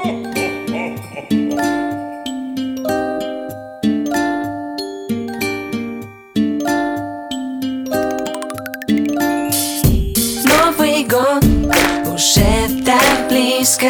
Новый год уже так близко.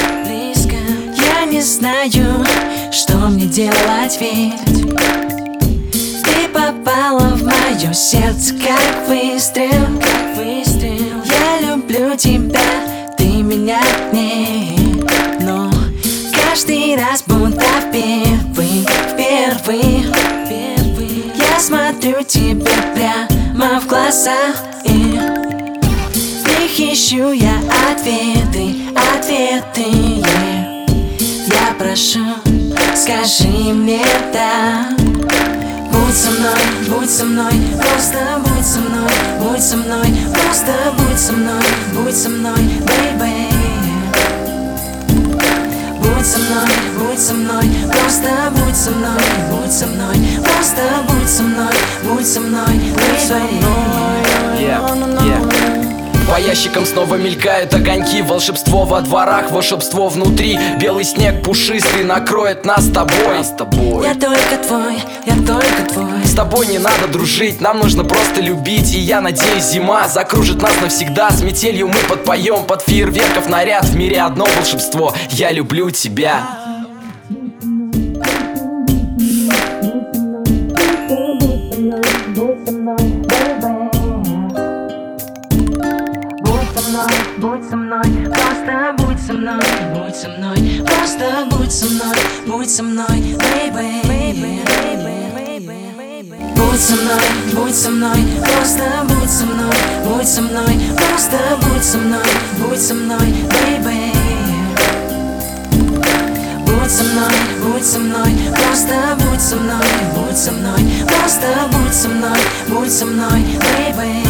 Я не знаю, что мне делать, ведь ты попала в мое сердце, как выстрел. Я люблю тебя, ты меня нет. Но каждый раз будто впервые я смотрю тебе прямо в глаза, и в них ищу я ответы. Я прошу, скажи мне да. Будь со мной, просто будь со мной, просто будь со мной, baby. Будь со мной, просто будь со мной, просто будь со мной, baby. По ящикам снова мелькают огоньки. Волшебство во дворах, волшебство внутри. Белый снег пушистый накроет нас с тобой. Я только твой. С тобой не надо дружить, нам нужно просто любить. И я надеюсь, зима закружит нас навсегда. С метелью мы подпоем под фейерверков наряд. В мире одно волшебство, я люблю тебя. Будь со мной, просто будь со мной, просто будь со мной, baby. Будь со мной, просто будь со мной, просто будь со мной, baby. Будь со мной, просто будь со мной, просто будь со мной, baby.